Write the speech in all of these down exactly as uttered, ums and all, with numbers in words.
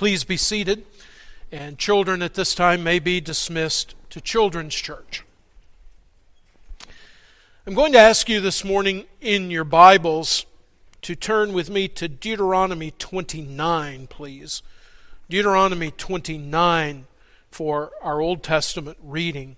Please be seated, and children at this time may be dismissed to Children's Church. I'm going to ask you this morning in your Bibles to turn with me to Deuteronomy twenty-nine, please. Deuteronomy twenty-nine for our Old Testament reading.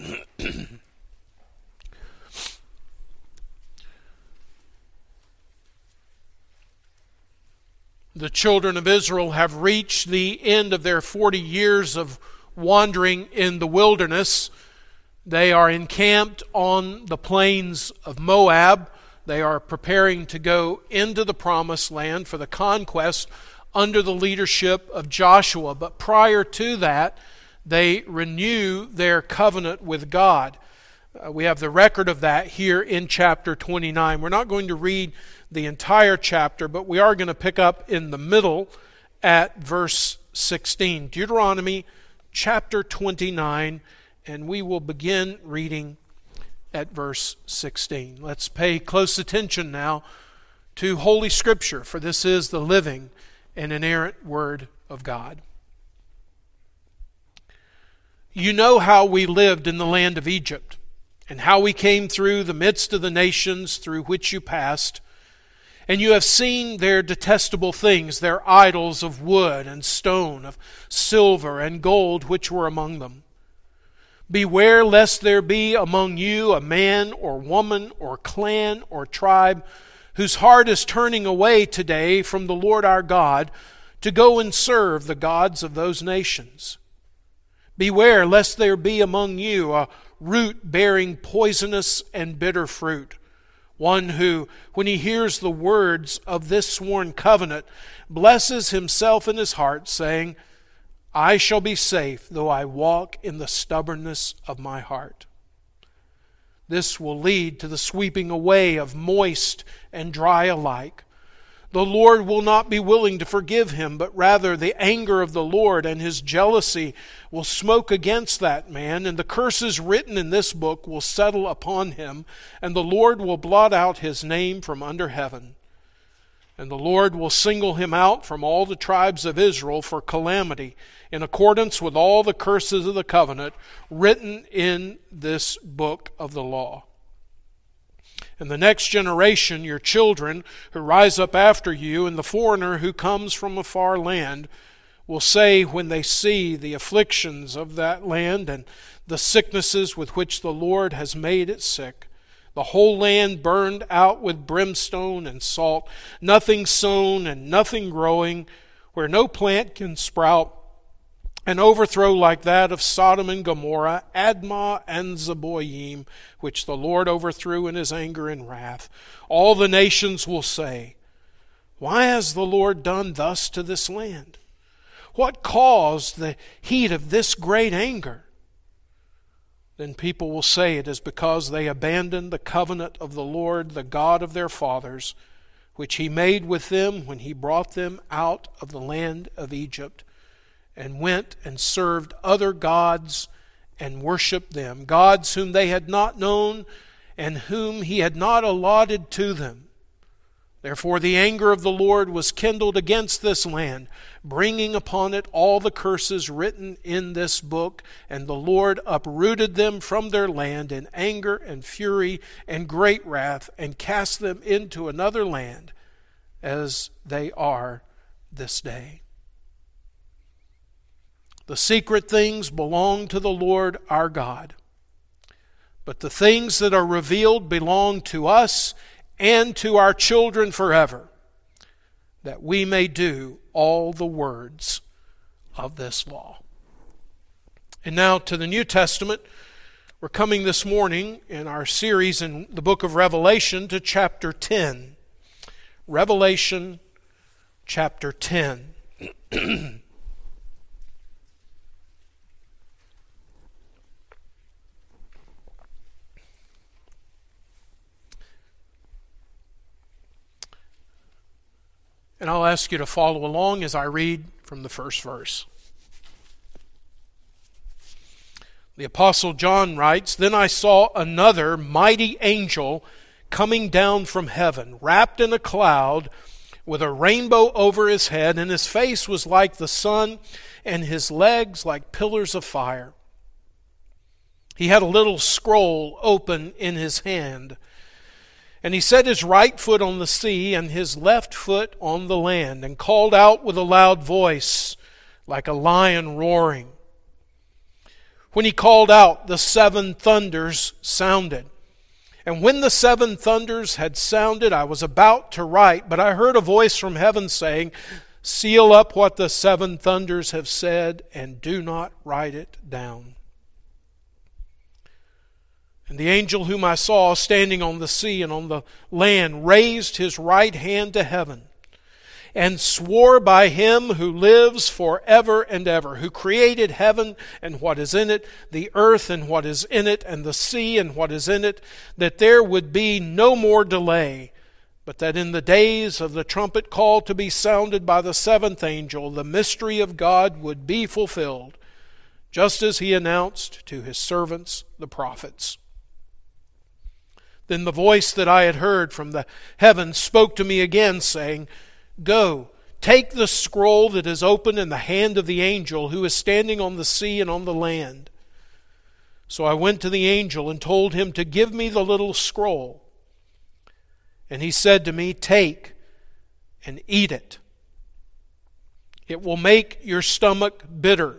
The children of Israel have reached the end of their forty years of wandering in the wilderness. They are encamped on the plains of Moab. They are preparing to go into the promised land for the conquest under the leadership of Joshua. But prior to that, they renew their covenant with God. Uh, we have the record of that here in chapter twenty-nine. We're not going to read the entire chapter, but we are going to pick up in the middle at verse sixteen. Deuteronomy chapter twenty-nine, and we will begin reading at verse sixteen. Let's pay close attention now to Holy Scripture, for this is the living and inerrant Word of God. You know how we lived in the land of Egypt, and how we came through the midst of the nations through which you passed. And you have seen their detestable things, their idols of wood and stone, of silver and gold, which were among them. Beware lest there be among you a man or woman or clan or tribe whose heart is turning away today from the Lord our God to go and serve the gods of those nations. Beware lest there be among you a root bearing poisonous and bitter fruit, one who, when he hears the words of this sworn covenant, blesses himself in his heart, saying, I shall be safe, though I walk in the stubbornness of my heart. This will lead to the sweeping away of moist and dry alike. The Lord will not be willing to forgive him, but rather the anger of the Lord and his jealousy will smoke against that man, and the curses written in this book will settle upon him, and the Lord will blot out his name from under heaven. And the Lord will single him out from all the tribes of Israel for calamity, in accordance with all the curses of the covenant written in this book of the law. And the next generation, your children who rise up after you, and the foreigner who comes from a far land, will say when they see the afflictions of that land and the sicknesses with which the Lord has made it sick, the whole land burned out with brimstone and salt, nothing sown and nothing growing, where no plant can sprout, an overthrow like that of Sodom and Gomorrah, Admah and Zeboiim, which the Lord overthrew in his anger and wrath. All the nations will say, why has the Lord done thus to this land? What caused the heat of this great anger? Then people will say it is because they abandoned the covenant of the Lord, the God of their fathers, which he made with them when he brought them out of the land of Egypt, and went and served other gods and worshipped them, gods whom they had not known and whom he had not allotted to them. Therefore the anger of the Lord was kindled against this land, bringing upon it all the curses written in this book, and the Lord uprooted them from their land in anger and fury and great wrath, and cast them into another land, as they are this day. The secret things belong to the Lord our God, but the things that are revealed belong to us and to our children forever, that we may do all the words of this law. And now to the New Testament. We're coming this morning in our series in the book of Revelation to chapter ten. Revelation chapter ten. And I'll ask you to follow along as I read from the first verse. The Apostle John writes, Then I saw another mighty angel coming down from heaven, wrapped in a cloud, with a rainbow over his head, and his face was like the sun, and his legs like pillars of fire. He had a little scroll open in his hand, and he set his right foot on the sea and his left foot on the land, and called out with a loud voice, like a lion roaring. When he called out, the seven thunders sounded. And when the seven thunders had sounded, I was about to write, but I heard a voice from heaven saying, "Seal up what the seven thunders have said, and do not write it down." And the angel whom I saw standing on the sea and on the land raised his right hand to heaven, and swore by him who lives forever and ever, who created heaven and what is in it, the earth and what is in it, and the sea and what is in it, that there would be no more delay, but that in the days of the trumpet call to be sounded by the seventh angel, the mystery of God would be fulfilled, just as he announced to his servants the prophets. Then the voice that I had heard from the heavens spoke to me again, saying, "Go, take the scroll that is open in the hand of the angel who is standing on the sea and on the land." So I went to the angel and told him to give me the little scroll. And he said to me, "Take and eat it. It will make your stomach bitter,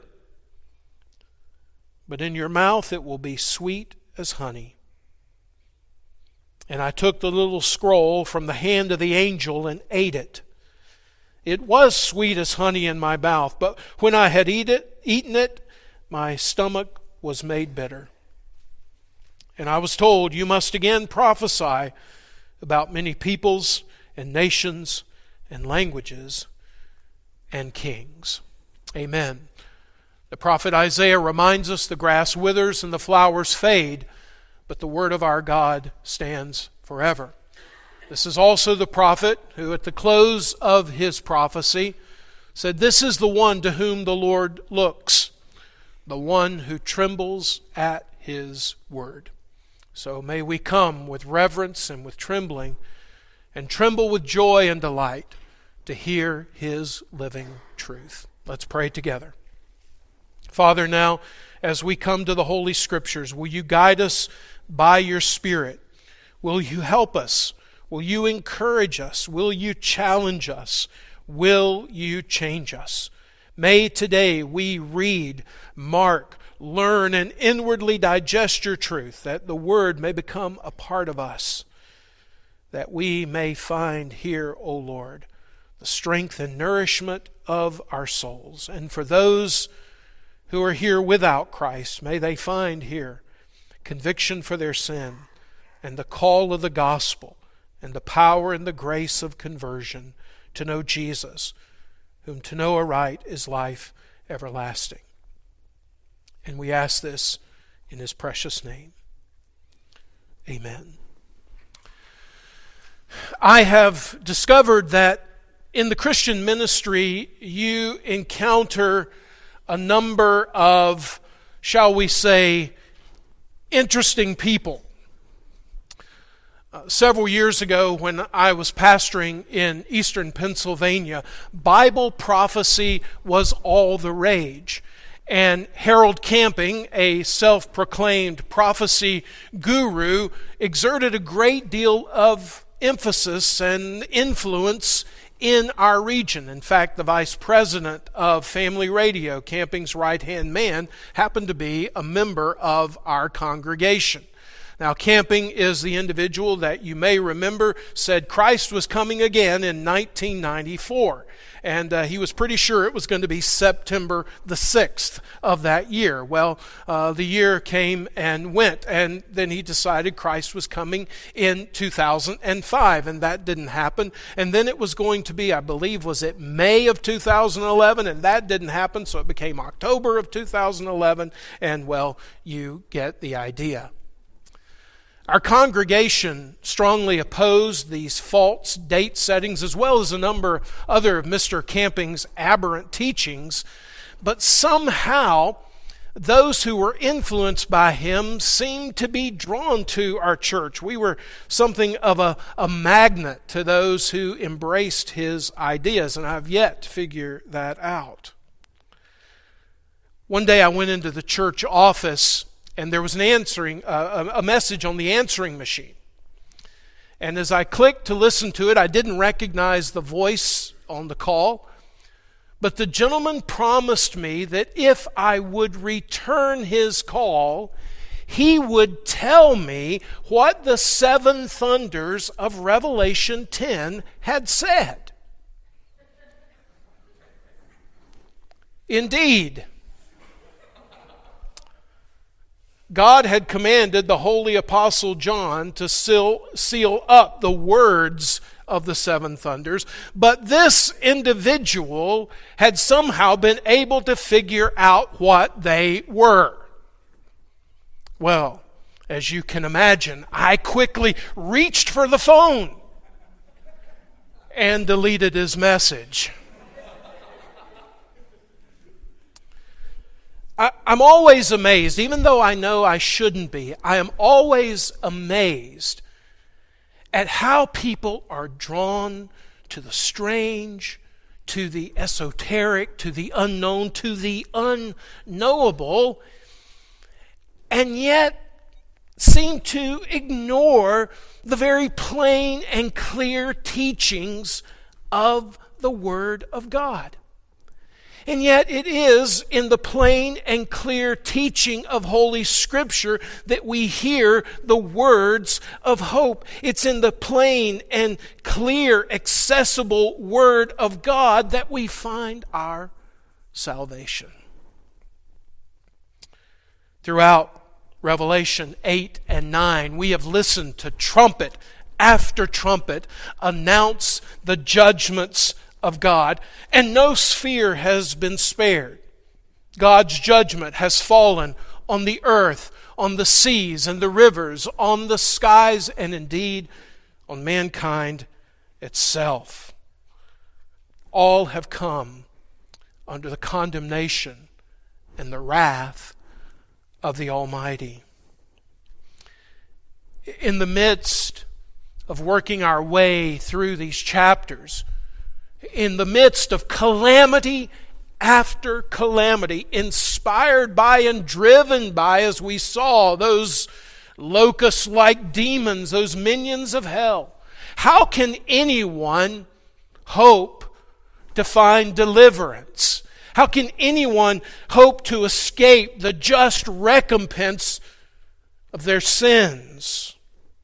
but in your mouth it will be sweet as honey." And I took the little scroll from the hand of the angel and ate it. It was sweet as honey in my mouth, but when I had eat it, eaten it, my stomach was made bitter. And I was told, "You must again prophesy about many peoples and nations and languages and kings." Amen. The prophet Isaiah reminds us the grass withers and the flowers fade, but the word of our God stands forever. This is also the prophet who at the close of his prophecy said, "This is the one to whom the Lord looks, the one who trembles at his word." So may we come with reverence and with trembling, and tremble with joy and delight to hear his living truth. Let's pray together. Father, now as we come to the Holy Scriptures, will you guide us by your Spirit? Will you help us? Will you encourage us? Will you challenge us? Will you change us? May today we read, mark, learn, and inwardly digest your truth, that the Word may become a part of us, that we may find here, O Lord, the strength and nourishment of our souls. And for those who are here without Christ, may they find here conviction for their sin and the call of the gospel and the power and the grace of conversion to know Jesus, whom to know aright is life everlasting. And we ask this in his precious name. Amen. I have discovered that in the Christian ministry you encounter a number of, shall we say, interesting people. Uh, several years ago when I was pastoring in eastern Pennsylvania, Bible prophecy was all the rage. And Harold Camping, a self-proclaimed prophecy guru, exerted a great deal of emphasis and influence in our region. In fact, the vice president of Family Radio, Camping's right-hand man, happened to be a member of our congregation. Now, Camping is the individual that you may remember said Christ was coming again in nineteen ninety-four. And uh, he was pretty sure it was going to be September the sixth of that year. Well, uh, the year came and went, and then he decided Christ was coming in two thousand five, and that didn't happen. And then it was going to be, I believe, was it May of two thousand eleven, and that didn't happen, so it became October of two thousand eleven, and well, you get the idea. Our congregation strongly opposed these false date settings as well as a number of other of Mister Camping's aberrant teachings, but somehow those who were influenced by him seemed to be drawn to our church. We were something of a, a magnet to those who embraced his ideas, and I've yet to figure that out. One day I went into the church office, and there was an answering uh, a message on the answering machine. And as I clicked to listen to it, I didn't recognize the voice on the call. But the gentleman promised me that if I would return his call, he would tell me what the seven thunders of Revelation ten had said. Indeed, God had commanded the holy apostle John to seal, seal up the words of the seven thunders, but this individual had somehow been able to figure out what they were. Well, as you can imagine, I quickly reached for the phone and deleted his message. I, I'm always amazed, even though I know I shouldn't be, I am always amazed at how people are drawn to the strange, to the esoteric, to the unknown, to the unknowable, and yet seem to ignore the very plain and clear teachings of the Word of God. And yet it is in the plain and clear teaching of Holy Scripture that we hear the words of hope. It's in the plain and clear, accessible Word of God that we find our salvation. Throughout Revelation eight and nine, we have listened to trumpet after trumpet announce the judgments of God, and no sphere has been spared. God's judgment has fallen on the earth, on the seas and the rivers, on the skies, and indeed on mankind itself. All have come under the condemnation and the wrath of the Almighty. In the midst of working our way through these chapters, in the midst of calamity after calamity, inspired by and driven by, as we saw, those locust-like demons, those minions of hell, how can anyone hope to find deliverance? How can anyone hope to escape the just recompense of their sins?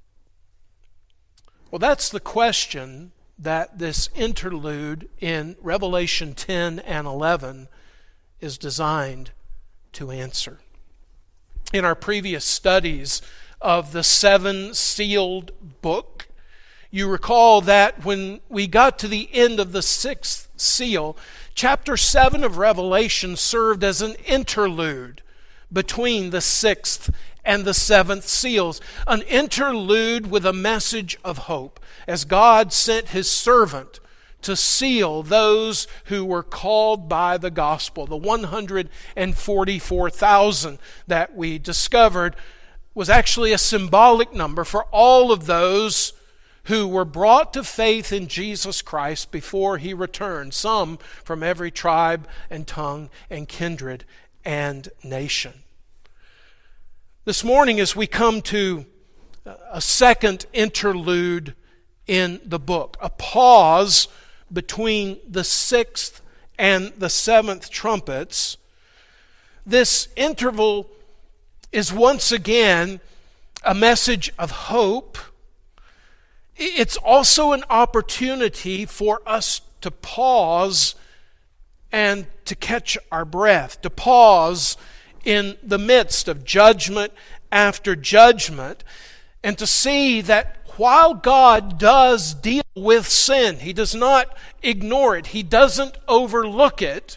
Well, that's the question that this interlude in Revelation ten and eleven is designed to answer. In our previous studies of the seven sealed book, you recall that when we got to the end of the sixth seal, chapter seven of Revelation served as an interlude between the sixth and the seventh seals, an interlude with a message of hope, as God sent His servant to seal those who were called by the gospel. The one hundred forty-four thousand that we discovered was actually a symbolic number for all of those who were brought to faith in Jesus Christ before He returned, some from every tribe and tongue and kindred and nation. This morning, as we come to a second interlude in the book, a pause between the sixth and the seventh trumpets, this interval is once again a message of hope. It's also an opportunity for us to pause and to catch our breath, to pause in the midst of judgment after judgment, and to see that while God does deal with sin, He does not ignore it, He doesn't overlook it,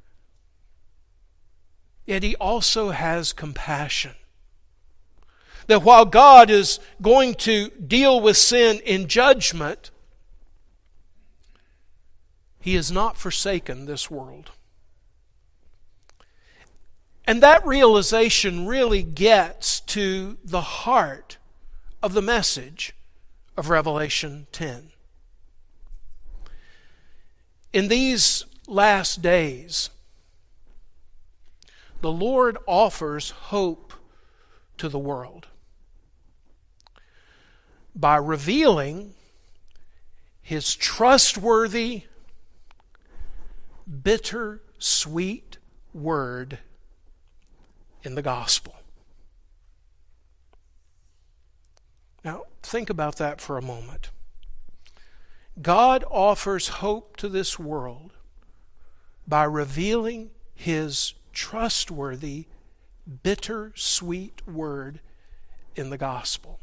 yet He also has compassion. That while God is going to deal with sin in judgment, He has not forsaken this world. And that realization really gets to the heart of the message of Revelation ten. In these last days, the Lord offers hope to the world by revealing His trustworthy, bitter-sweet word in the gospel. Now, think about that for a moment. God offers hope to this world by revealing His trustworthy, bitter-sweet word in the gospel.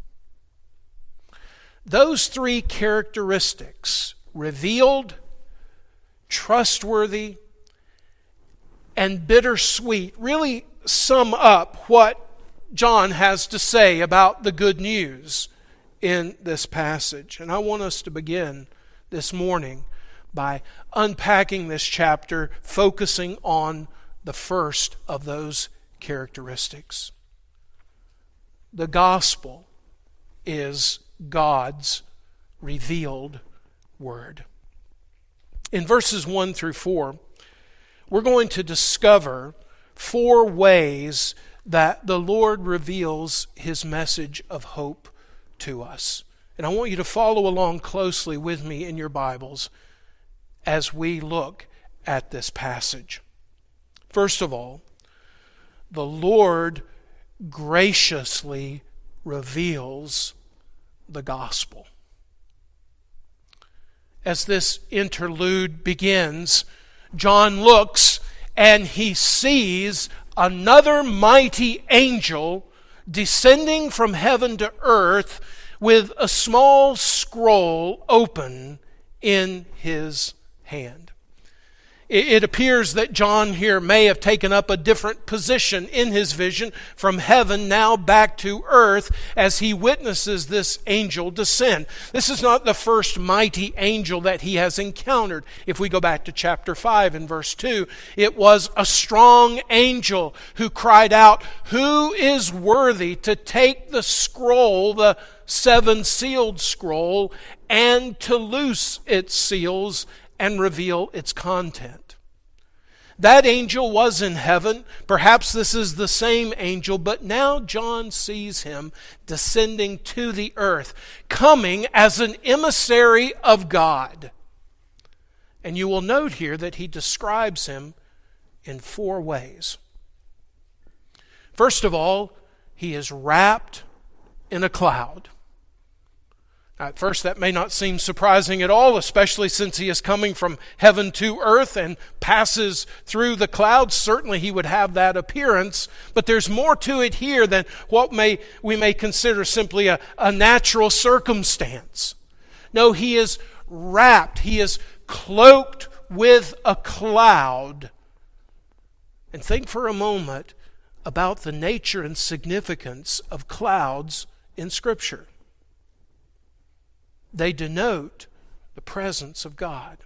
Those three characteristics, revealed, trustworthy, and bittersweet, really sum up what John has to say about the good news in this passage. And I want us to begin this morning by unpacking this chapter, focusing on the first of those characteristics. The gospel is God's revealed word. In verses one through four, we're going to discover four ways that the Lord reveals His message of hope to us. And I want you to follow along closely with me in your Bibles as we look at this passage. First of all, the Lord graciously reveals the gospel. As this interlude begins, John looks and he sees another mighty angel descending from heaven to earth with a small scroll open in his hand. It appears that John here may have taken up a different position in his vision from heaven now back to earth as he witnesses this angel descend. This is not the first mighty angel that he has encountered. If we go back to chapter five and verse two, it was a strong angel who cried out, "Who is worthy to take the scroll, the seven sealed scroll, and to loose its seals and reveal its content?" That angel was in heaven. Perhaps this is the same angel, but now John sees him descending to the earth, coming as an emissary of God. And you will note here that he describes him in four ways. First of all, he is wrapped in a cloud. At first, that may not seem surprising at all, especially since he is coming from heaven to earth and passes through the clouds. Certainly he would have that appearance, but there's more to it here than what may we may consider simply a, a natural circumstance. No, he is wrapped, he is cloaked with a cloud. And think for a moment about the nature and significance of clouds in Scripture. They denote the presence of God.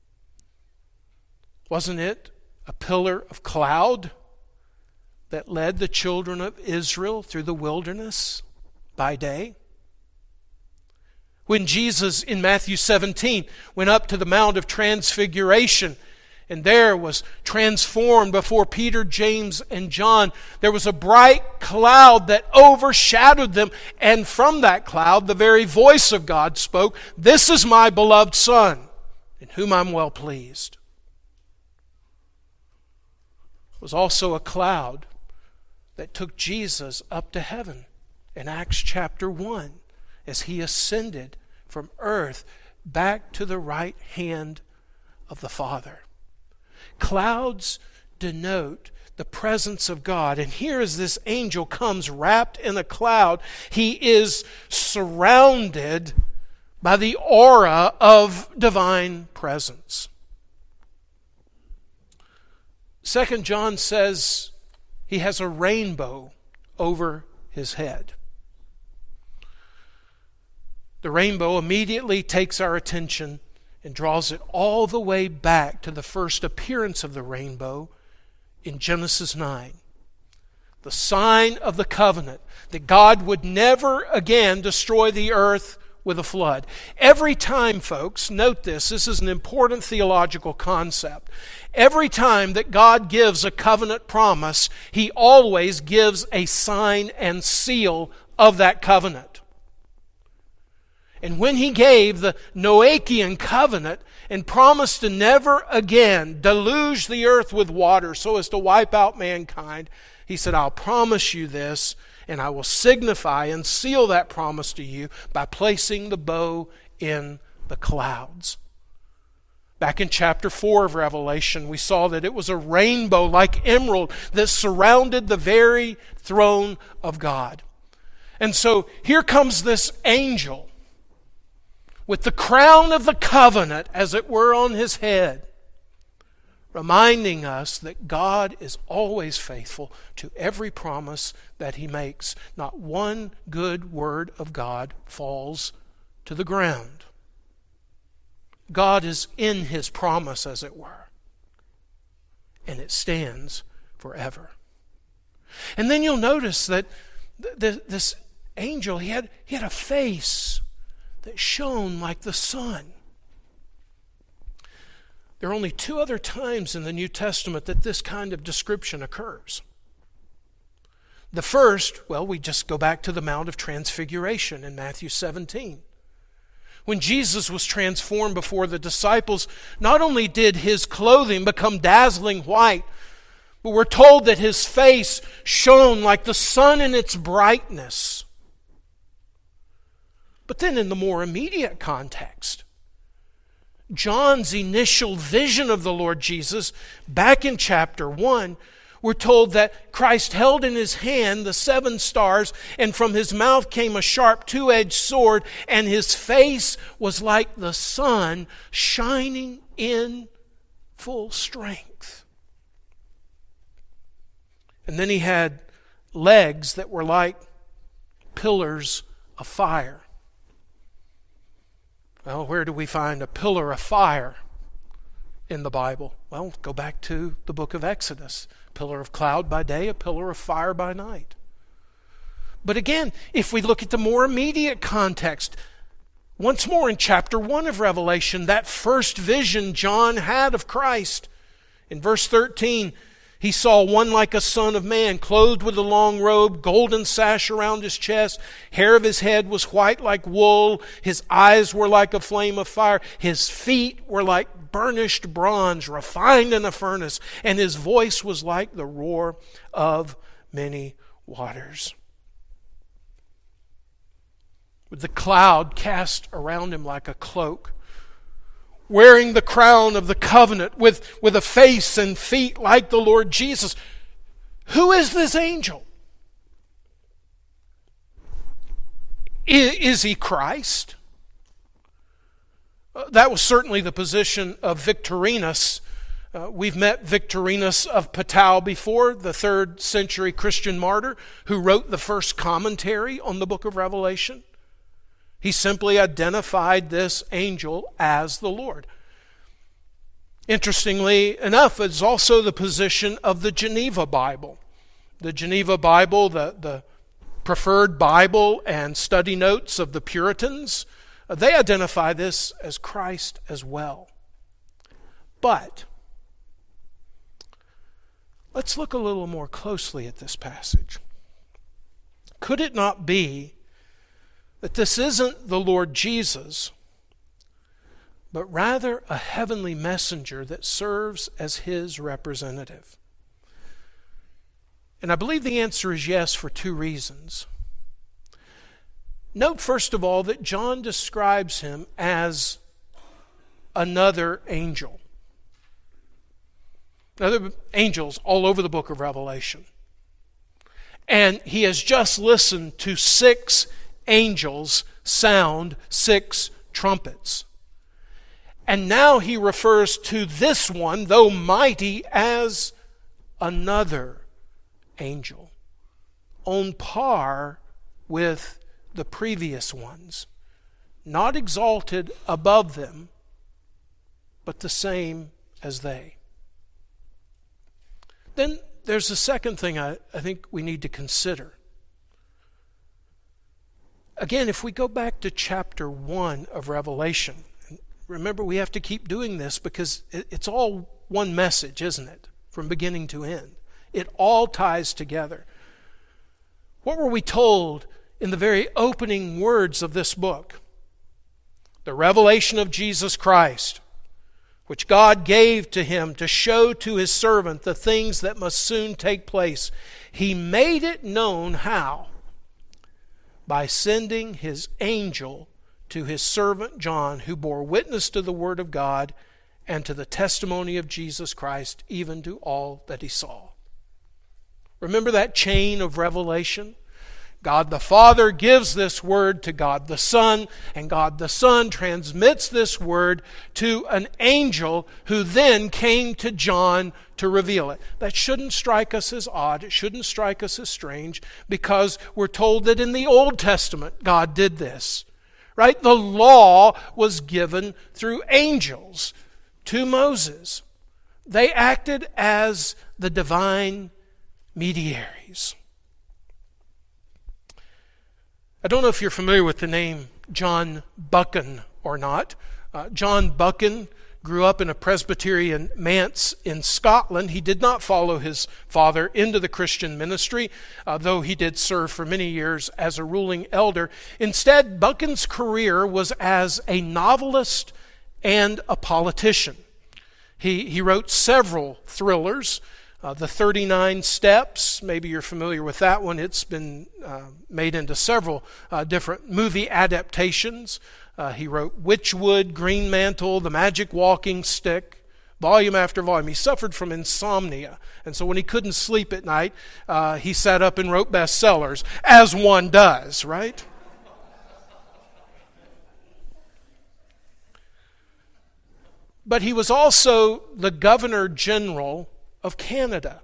Wasn't it a pillar of cloud that led the children of Israel through the wilderness by day? When Jesus in Matthew seventeen went up to the Mount of Transfiguration and there was transformed before Peter, James, and John, there was a bright cloud that overshadowed them. And from that cloud, the very voice of God spoke, "This is my beloved Son, in whom I'm well pleased." It was also a cloud that took Jesus up to heaven in Acts chapter one as he ascended from earth back to the right hand of the Father. Clouds denote the presence of God. And here as this angel comes wrapped in a cloud, he is surrounded by the aura of divine presence. Second John says he has a rainbow over his head. The rainbow immediately takes our attention and draws it all the way back to the first appearance of the rainbow in Genesis nine. The sign of the covenant that God would never again destroy the earth with a flood. Every time, folks, note this, this is an important theological concept. Every time that God gives a covenant promise, He always gives a sign and seal of that covenant. And when He gave the Noachian covenant and promised to never again deluge the earth with water so as to wipe out mankind, He said, I'll promise you this, and I will signify and seal that promise to you by placing the bow in the clouds. Back in chapter four of Revelation, we saw that it was a rainbow like emerald that surrounded the very throne of God. And so here comes this angel with the crown of the covenant, as it were, on his head, reminding us that God is always faithful to every promise that He makes. Not one good word of God falls to the ground. God is in His promise, as it were, and it stands forever. And then you'll notice that th- th- this angel, he had, he had a face that shone like the sun. There are only two other times in the New Testament that this kind of description occurs. The first, well, we just go back to the Mount of Transfiguration in Matthew seventeen. When Jesus was transformed before the disciples, not only did His clothing become dazzling white, but we're told that His face shone like the sun in its brightness. But then in the more immediate context, John's initial vision of the Lord Jesus, back in chapter one, we're told that Christ held in His hand the seven stars, and from His mouth came a sharp two-edged sword, and His face was like the sun shining in full strength. And then He had legs that were like pillars of fire. Well, where do we find a pillar of fire in the Bible? Well, go back to the book of Exodus. Pillar of cloud by day, a pillar of fire by night. But again, if we look at the more immediate context, once more in chapter one of Revelation, that first vision John had of Christ, in verse thirteen, he saw one like a son of man, clothed with a long robe, golden sash around his chest. Hair of his head was white like wool. His eyes were like a flame of fire. His feet were like burnished bronze, refined in a furnace. And his voice was like the roar of many waters. With the cloud cast around him like a cloak, wearing the crown of the covenant, with, with a face and feet like the Lord Jesus. Who is this angel? Is, is he Christ? Uh, that was certainly the position of Victorinus. Uh, we've met Victorinus of Patau before, the third century Christian martyr who wrote the first commentary on the book of Revelation. He simply identified this angel as the Lord. Interestingly enough, it's also the position of the Geneva Bible. The Geneva Bible, the, the preferred Bible and study notes of the Puritans, they identify this as Christ as well. But let's look a little more closely at this passage. Could it not be that this isn't the Lord Jesus, but rather a heavenly messenger that serves as His representative? And I believe the answer is yes for two reasons. Note, first of all, that John describes him as another angel. Other angels all over the book of Revelation. And he has just listened to six angels sound six trumpets. And now he refers to this one, though mighty, as another angel, on par with the previous ones, not exalted above them, but the same as they. Then there's a second thing I, I think we need to consider. Again, if we go back to chapter one of Revelation, remember we have to keep doing this because it, it's all one message, isn't it? From beginning to end. It all ties together. What were we told in the very opening words of this book? The revelation of Jesus Christ, which God gave to him to show to his servant the things that must soon take place. He made it known how? By sending his angel to his servant John, who bore witness to the word of God and to the testimony of Jesus Christ, even to all that he saw. Remember that chain of revelation? God the Father gives this word to God the Son, and God the Son transmits this word to an angel who then came to John to reveal it. That shouldn't strike us as odd. It shouldn't strike us as strange, because we're told that in the Old Testament God did this. Right? The law was given through angels to Moses. They acted as the divine mediaries. I don't know if you're familiar with the name John Buchan or not. Uh, John Buchan grew up in a Presbyterian manse in Scotland. He did not follow his father into the Christian ministry, uh, though he did serve for many years as a ruling elder. Instead, Buchan's career was as a novelist and a politician. He, he wrote several thrillers. Uh, the thirty-nine Steps, maybe you're familiar with that one. It's been uh, made into several uh, different movie adaptations. Uh, he wrote Witchwood, Green Mantle, The Magic Walking Stick, volume after volume. He suffered from insomnia, and so when he couldn't sleep at night, uh, he sat up and wrote bestsellers, as one does, right? But he was also the Governor General of Canada.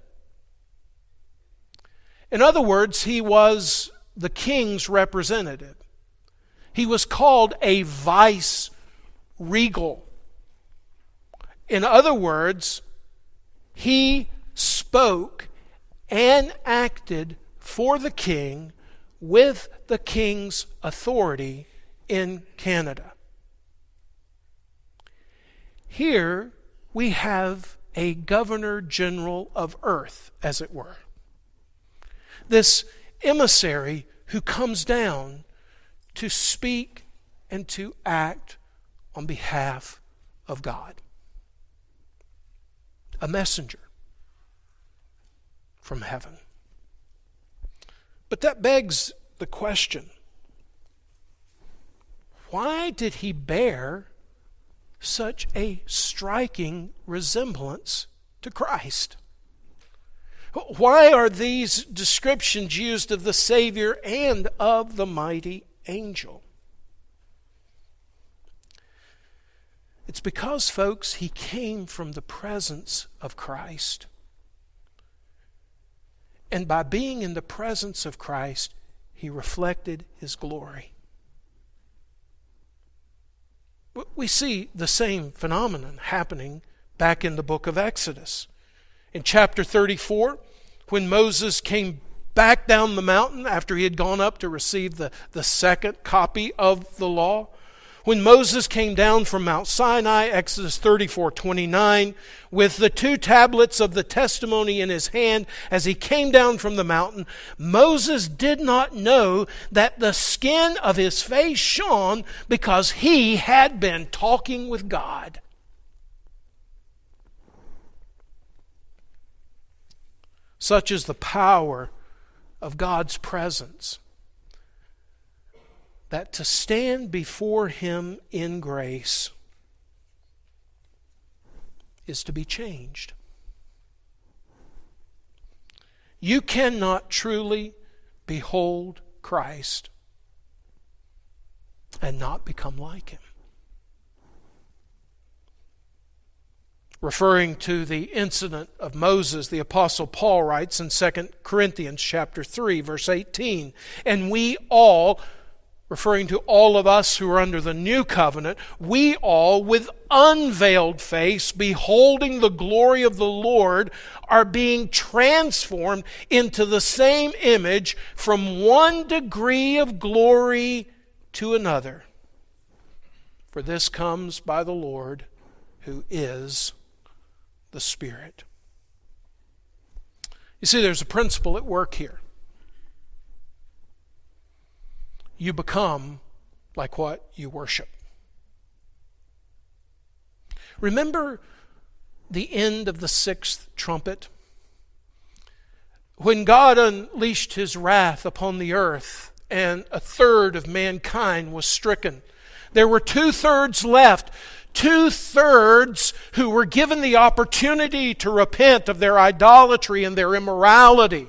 In other words, he was the king's representative. He was called a vice-regal. In other words, he spoke and acted for the king with the king's authority in Canada. Here we have a governor general of earth, as it were. This emissary who comes down to speak and to act on behalf of God. A messenger from heaven. But that begs the question, why did he bear such a striking resemblance to Christ? Why are these descriptions used of the Savior and of the mighty angel? It's because, folks, he came from the presence of Christ. And by being in the presence of Christ, he reflected his glory. We see the same phenomenon happening back in the book of Exodus. In chapter thirty-four, when Moses came back down the mountain after he had gone up to receive the, the second copy of the law, when Moses came down from Mount Sinai, Exodus thirty-four twenty-nine, with the two tablets of the testimony in his hand as he came down from the mountain, Moses did not know that the skin of his face shone because he had been talking with God. Such is the power of God's presence, that to stand before him in grace is to be changed. You cannot truly behold Christ and not become like him. Referring to the incident of Moses, the Apostle Paul writes in Second Corinthians chapter three, verse eighteen, and we all, referring to all of us who are under the new covenant, we all, with unveiled face, beholding the glory of the Lord, are being transformed into the same image from one degree of glory to another. For this comes by the Lord, who is the Spirit. You see, there's a principle at work here. You become like what you worship. Remember the end of the sixth trumpet? When God unleashed His wrath upon the earth and a third of mankind was stricken, there were two-thirds left. Two-thirds who were given the opportunity to repent of their idolatry and their immorality.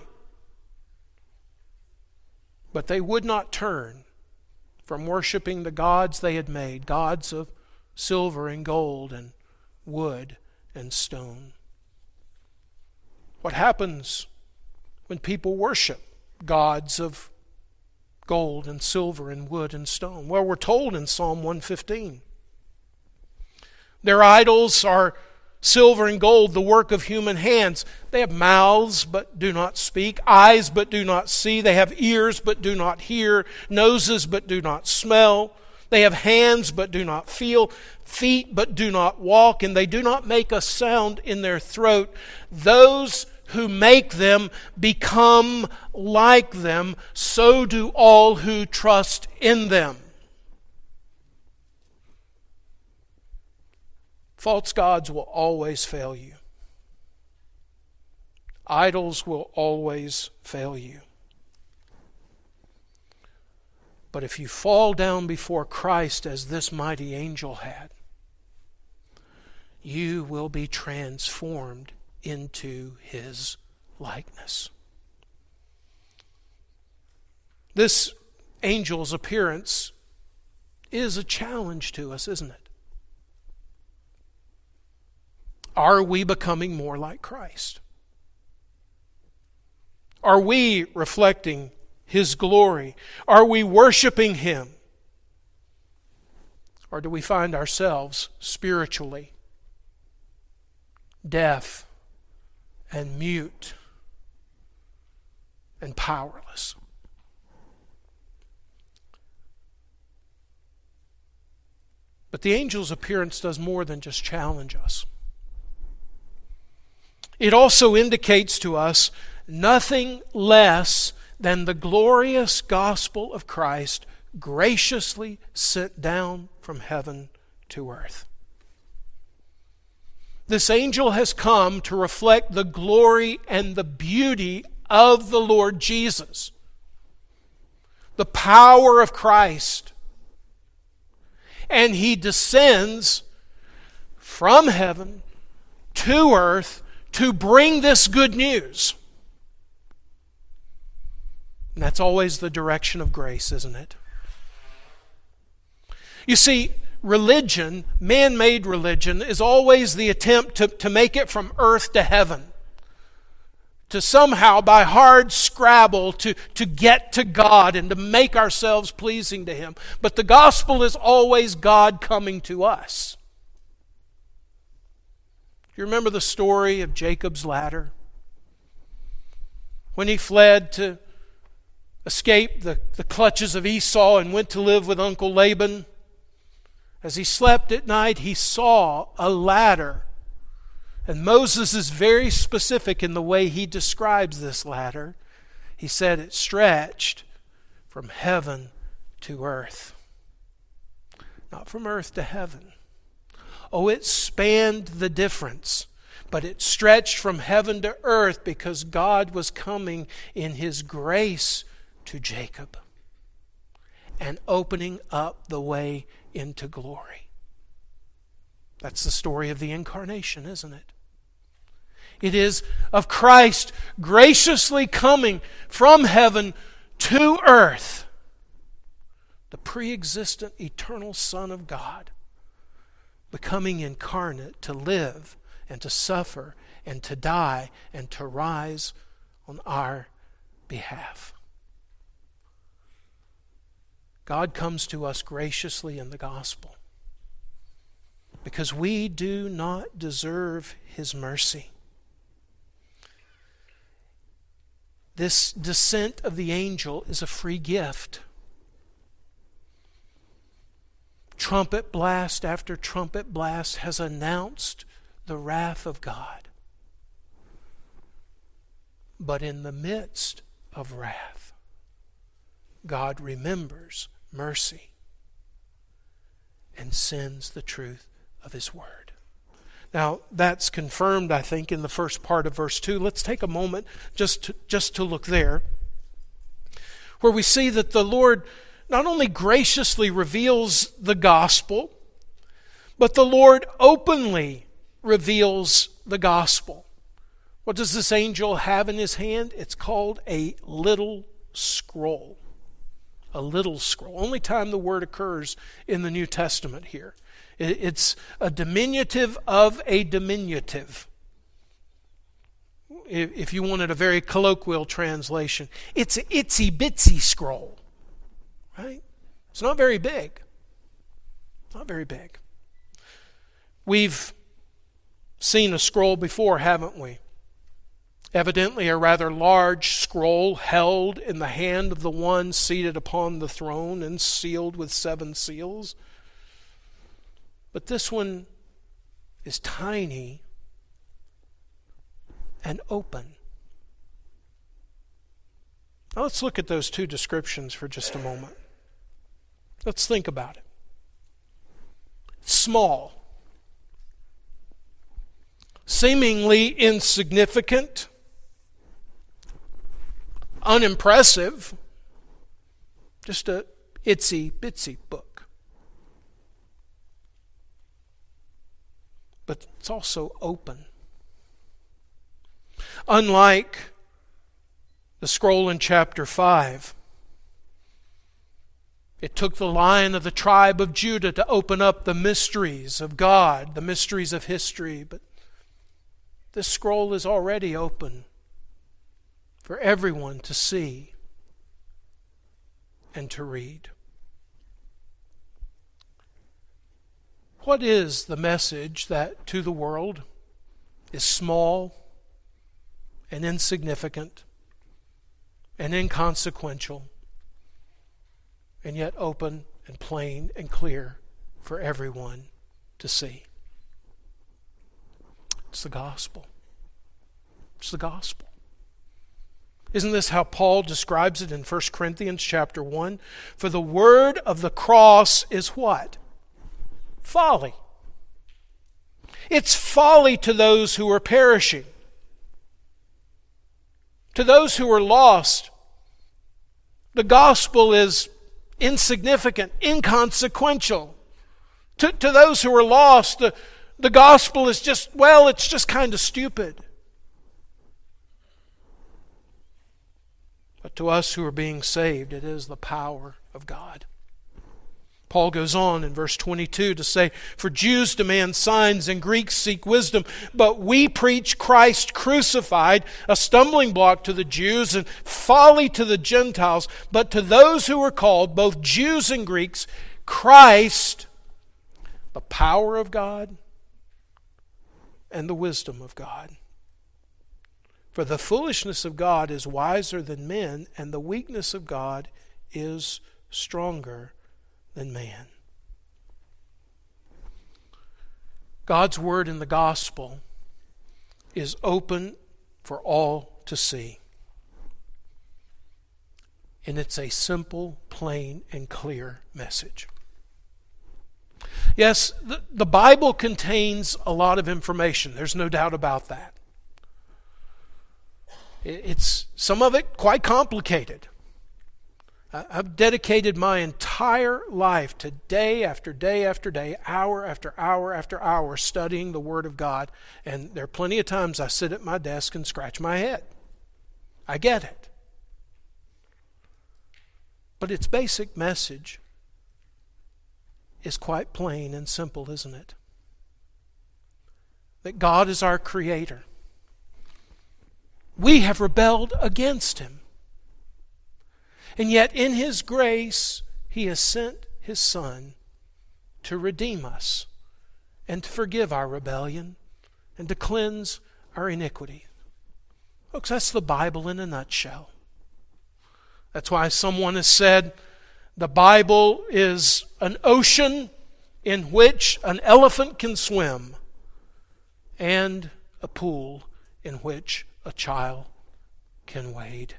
But they would not turn from worshiping the gods they had made, gods of silver and gold and wood and stone. What happens when people worship gods of gold and silver and wood and stone? Well, we're told in Psalm one fifteen. Their idols are silver and gold, the work of human hands. They have mouths but do not speak, eyes but do not see. They have ears but do not hear, noses but do not smell. They have hands but do not feel, feet but do not walk, and they do not make a sound in their throat. Those who make them become like them, so do all who trust in them. False gods will always fail you. Idols will always fail you. But if you fall down before Christ as this mighty angel had, you will be transformed into His likeness. This angel's appearance is a challenge to us, isn't it? Are we becoming more like Christ? Are we reflecting His glory? Are we worshiping Him? Or do we find ourselves spiritually deaf and mute and powerless? But the angel's appearance does more than just challenge us. It also indicates to us nothing less than the glorious gospel of Christ graciously sent down from heaven to earth. This angel has come to reflect the glory and the beauty of the Lord Jesus, the power of Christ. And He descends from heaven to earth to bring this good news. And that's always the direction of grace, isn't it? You see, religion, man-made religion, is always the attempt to, to make it from earth to heaven. To somehow, by hard scrabble, to, to get to God and to make ourselves pleasing to Him. But the gospel is always God coming to us. Do you remember the story of Jacob's ladder? When he fled to escape the, the clutches of Esau and went to live with Uncle Laban, as he slept at night, he saw a ladder. And Moses is very specific in the way he describes this ladder. He said it stretched from heaven to earth. Not from earth to heaven. Oh, it spanned the difference, but it stretched from heaven to earth because God was coming in His grace to Jacob and opening up the way into glory. That's the story of the incarnation, isn't it? It is of Christ graciously coming from heaven to earth, the pre-existent eternal Son of God, becoming incarnate to live and to suffer and to die and to rise on our behalf. God comes to us graciously in the gospel because we do not deserve His mercy. This descent of the angel is a free gift. Trumpet blast after trumpet blast has announced the wrath of God. But in the midst of wrath, God remembers mercy and sends the truth of His Word. Now, that's confirmed, I think, in the first part of verse two. Let's take a moment just to, just to look there, where we see that the Lord not only graciously reveals the gospel, but the Lord openly reveals the gospel. What does this angel have in his hand? It's called a little scroll. A little scroll. Only time the word occurs in the New Testament here. It's a diminutive of a diminutive. If you wanted a very colloquial translation, it's an itsy bitsy scroll. Right? It's not very big. Not very big. We've seen a scroll before, haven't we? Evidently a rather large scroll held in the hand of the one seated upon the throne and sealed with seven seals. But this one is tiny and open. Now let's look at those two descriptions for just a moment. Let's think about it. Small, seemingly insignificant, unimpressive, just a itsy bitsy book. But it's also open. Unlike the scroll in chapter five, it took the Lion of the tribe of Judah to open up the mysteries of God, the mysteries of history. But this scroll is already open for everyone to see and to read. What is the message that to the world is small and insignificant and inconsequential, and yet open and plain and clear for everyone to see? It's the gospel. It's the gospel. Isn't this how Paul describes it in First Corinthians chapter one? For the word of the cross is what? Folly. It's folly to those who are perishing. To those who are lost, the gospel is insignificant, inconsequential. To, to those who are lost, the, the gospel is just, well, it's just kind of stupid. But to us who are being saved, it is the power of God. Paul goes on in verse twenty-two to say, for Jews demand signs and Greeks seek wisdom, but we preach Christ crucified, a stumbling block to the Jews and folly to the Gentiles. But to those who are called, both Jews and Greeks, Christ, the power of God and the wisdom of God. For the foolishness of God is wiser than men, and the weakness of God is stronger than man. God's word in the gospel is open for all to see. And it's a simple, plain, and clear message. Yes, the, the Bible contains a lot of information. There's no doubt about that. It's some of it quite complicated. I've dedicated my entire life to day after day after day, hour after hour after hour studying the Word of God. And there are plenty of times I sit at my desk and scratch my head. I get it. But its basic message is quite plain and simple, isn't it? That God is our Creator. We have rebelled against Him. And yet in His grace, He has sent His Son to redeem us and to forgive our rebellion and to cleanse our iniquity. Folks, that's the Bible in a nutshell. That's why someone has said the Bible is an ocean in which an elephant can swim and a pool in which a child can wade.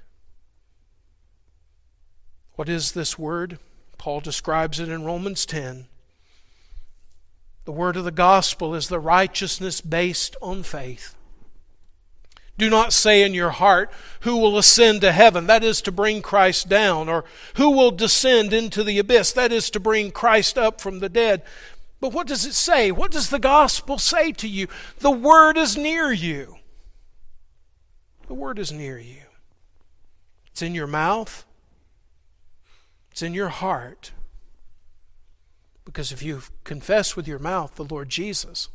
What is this word? Paul describes it in Romans ten. The word of the gospel is the righteousness based on faith. Do not say in your heart, who will ascend to heaven? That is to bring Christ down. Or who will descend into the abyss? That is to bring Christ up from the dead. But what does it say? What does the gospel say to you? The word is near you. The word is near you. It's in your mouth. It's in your heart. Because if you confess with your mouth the Lord Jesus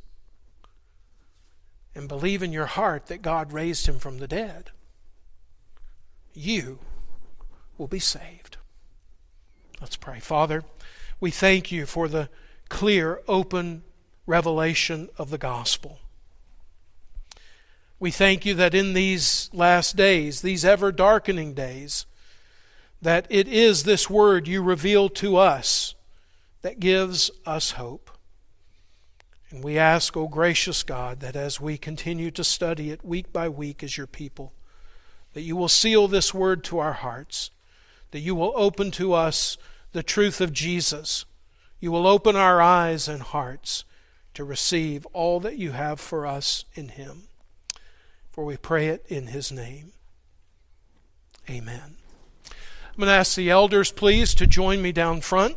and believe in your heart that God raised Him from the dead, you will be saved. Let's pray. Father, we thank You for the clear, open revelation of the gospel. We thank You that in these last days, these ever-darkening days, that it is this word You reveal to us that gives us hope. And we ask, O gracious God, that as we continue to study it week by week as Your people, that You will seal this word to our hearts, that You will open to us the truth of Jesus. You will open our eyes and hearts to receive all that You have for us in Him. For we pray it in His name. Amen. I'm going to ask the elders, please, to join me down front.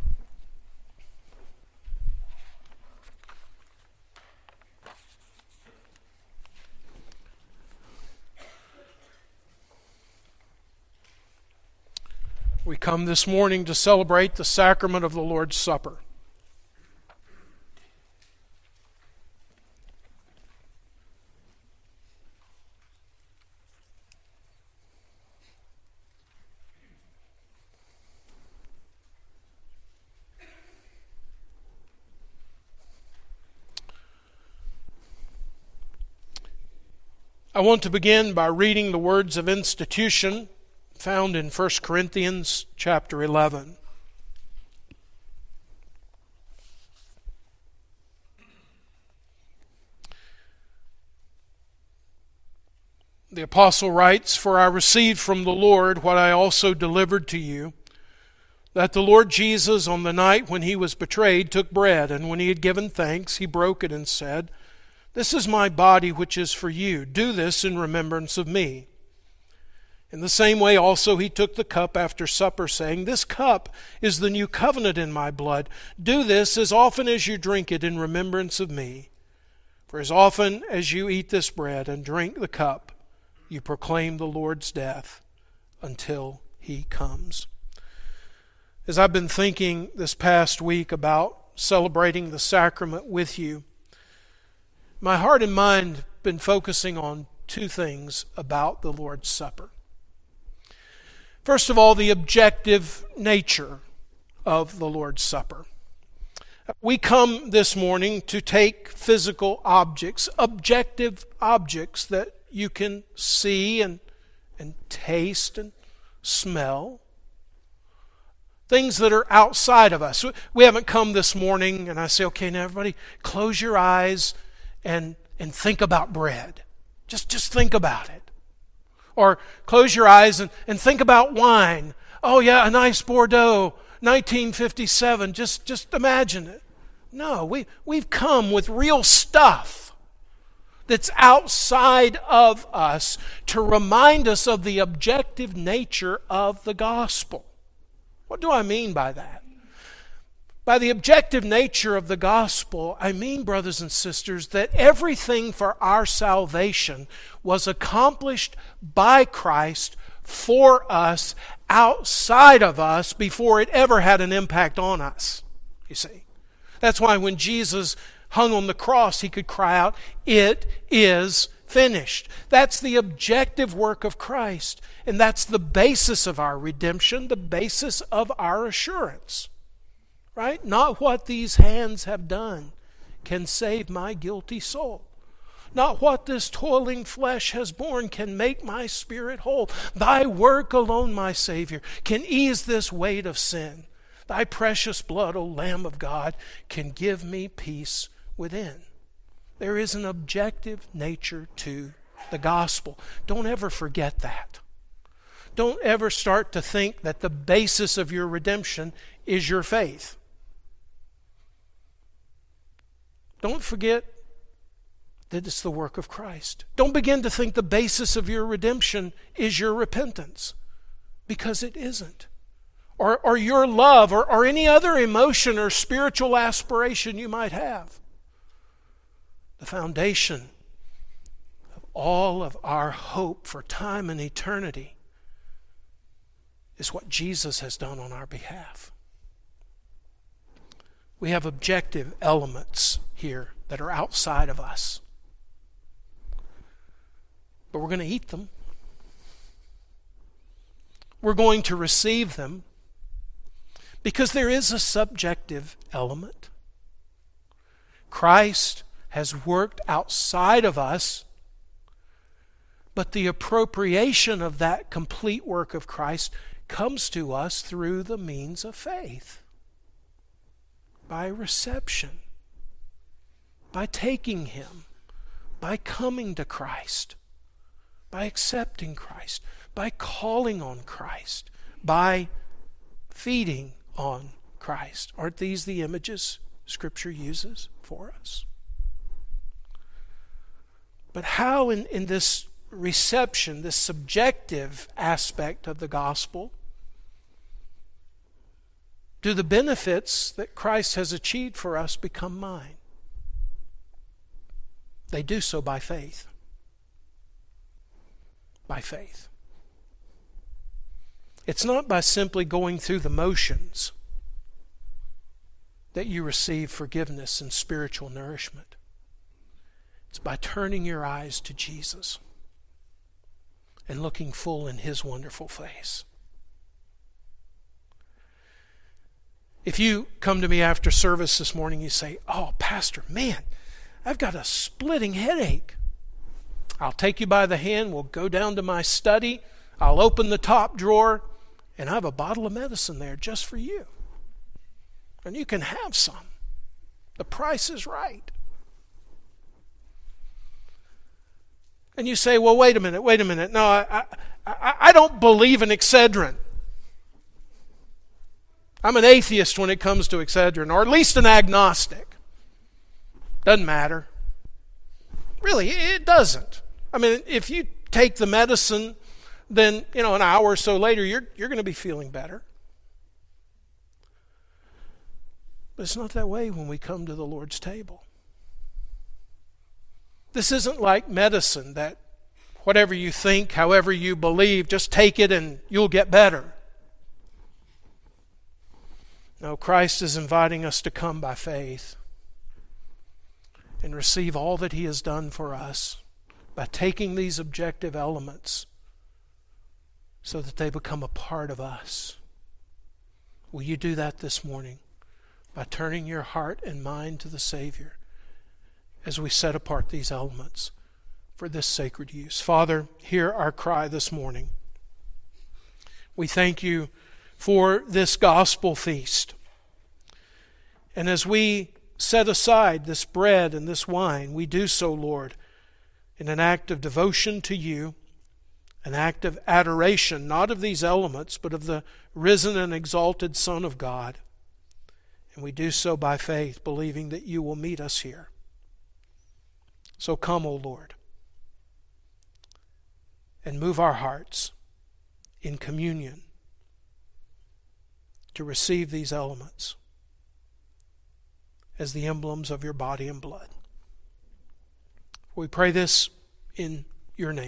We come this morning to celebrate the sacrament of the Lord's Supper. I want to begin by reading the words of institution found in First Corinthians chapter eleven. The apostle writes, "For I received from the Lord what I also delivered to you, that the Lord Jesus, on the night when He was betrayed, took bread, and when He had given thanks, He broke it and said, 'This is my body which is for you. Do this in remembrance of me.' In the same way also He took the cup after supper, saying, 'This cup is the new covenant in my blood. Do this as often as you drink it in remembrance of me. For as often as you eat this bread and drink the cup, you proclaim the Lord's death until He comes.'" As I've been thinking this past week about celebrating the sacrament with you, my heart and mind have been focusing on two things about the Lord's Supper. First of all, the objective nature of the Lord's Supper. We come this morning to take physical objects, objective objects that you can see and, and taste and smell. Things that are outside of us. We haven't come this morning and I say, okay, now everybody close your eyes and, and think about bread. Just, just think about it. Or close your eyes and, and think about wine. Oh yeah, a nice Bordeaux, nineteen fifty-seven. Just, just imagine it. No, we, we've come with real stuff that's outside of us to remind us of the objective nature of the gospel. What do I mean by that? By the objective nature of the gospel, I mean, brothers and sisters, that everything for our salvation was accomplished by Christ for us, outside of us, before it ever had an impact on us. You see? That's why when Jesus hung on the cross, He could cry out, "It is finished. That's the objective work of Christ. And that's the basis of our redemption, the basis of our assurance. Right? Not what these hands have done can save my guilty soul. Not what this toiling flesh has borne can make my spirit whole. Thy work alone, my Savior, can ease this weight of sin. Thy precious blood, O Lamb of God, can give me peace within. There is an objective nature to the gospel. Don't ever forget that. Don't ever start to think that the basis of your redemption is your faith. Don't forget that it's the work of Christ. Don't begin to think the basis of your redemption is your repentance, because it isn't. Or, or your love, or, or any other emotion or spiritual aspiration you might have. The foundation of all of our hope for time and eternity is what Jesus has done on our behalf. We have objective elements here that are outside of us. But we're going to eat them. We're going to receive them because there is a subjective element. Christ has worked outside of us, but the appropriation of that complete work of Christ comes to us through the means of faith, by reception, by taking Him, by coming to Christ, by accepting Christ, by calling on Christ, by feeding on Christ. Aren't these the images Scripture uses for us? But how in, in this reception, this subjective aspect of the gospel, do the benefits that Christ has achieved for us become mine? They do so by faith. By faith. It's not by simply going through the motions that you receive forgiveness and spiritual nourishment. It's by turning your eyes to Jesus and looking full in His wonderful face. If you come to me after service this morning, you say, "Oh, Pastor, man, I've got a splitting headache." I'll take you by the hand, we'll go down to my study, I'll open the top drawer, and I have a bottle of medicine there just for you. And you can have some. The price is right. And you say, "Well, wait a minute, wait a minute. No, I, I, I don't believe in Excedrin. I'm an atheist when it comes to Excedrin, or at least an agnostic." Doesn't matter. Really, it doesn't. I mean, if you take the medicine, then, you know, an hour or so later, you're, you're going to be feeling better. But it's not that way when we come to the Lord's table. This isn't like medicine that whatever you think, however you believe, just take it and you'll get better. No, Christ is inviting us to come by faith and receive all that He has done for us by taking these objective elements so that they become a part of us. Will you do that this morning by turning your heart and mind to the Savior as we set apart these elements for this sacred use? Father, hear our cry this morning. We thank You for this gospel feast. And as we set aside this bread and this wine, we do so, Lord, in an act of devotion to You, an act of adoration, not of these elements, but of the risen and exalted Son of God. And we do so by faith, believing that You will meet us here. So come, O Lord, and move our hearts in communion to receive these elements as the emblems of Your body and blood. We pray this in Your name.